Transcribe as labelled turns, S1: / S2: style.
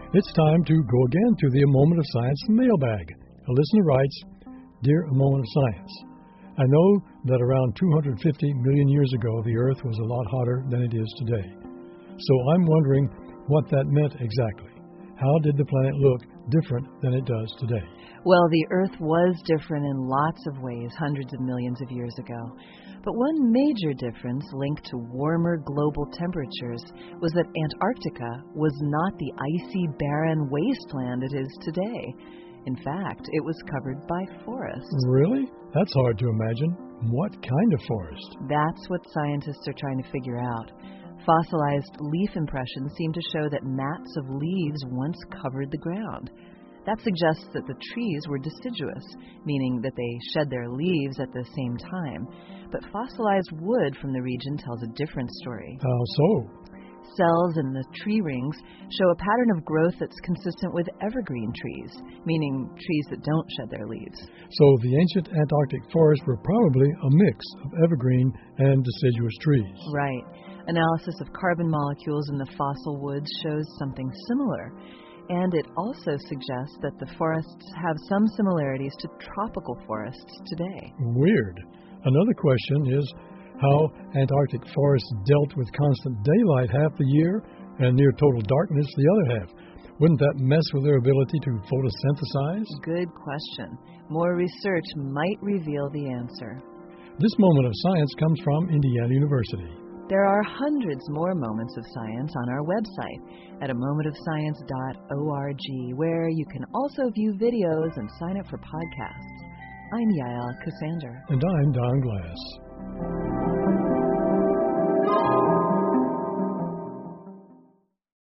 S1: It's time to go again to the A Moment of Science mailbag. A listener writes, Dear A Moment of Science, I know that around 250 million years ago the Earth was a lot hotter than it is today. So I'm wondering what that meant exactly. How did the planet look different than it does today?
S2: Well, the Earth was different in lots of ways hundreds of millions of years ago. But one major difference linked to warmer global temperatures was that Antarctica was not the icy, barren wasteland it is today. In fact, it was covered by forests.
S1: Really? That's hard to imagine. What kind of forest?
S2: That's what scientists are trying to figure out. Fossilized leaf impressions seem to show that mats of leaves once covered the ground. That suggests that the trees were deciduous, meaning that they shed their leaves at the same time. But fossilized wood from the region tells a different story.
S1: How so?
S2: Cells in the tree rings show a pattern of growth that's consistent with evergreen trees, meaning trees that don't shed their leaves.
S1: So the ancient Antarctic forests were probably a mix of evergreen and deciduous trees.
S2: Right. Analysis of carbon molecules in the fossil woods shows something similar. And it also suggests that the forests have some similarities to tropical forests today.
S1: Weird. Another question is how Antarctic forests dealt with constant daylight half the year and near total darkness the other half. Wouldn't that mess with their ability to photosynthesize?
S2: Good question. More research might reveal the answer.
S1: This Moment of Science comes from Indiana University.
S2: There are hundreds more moments of science on our website at amomentofscience.org, where you can also view videos and sign up for podcasts. I'm Yael Cassandra.
S1: And I'm Don Glass.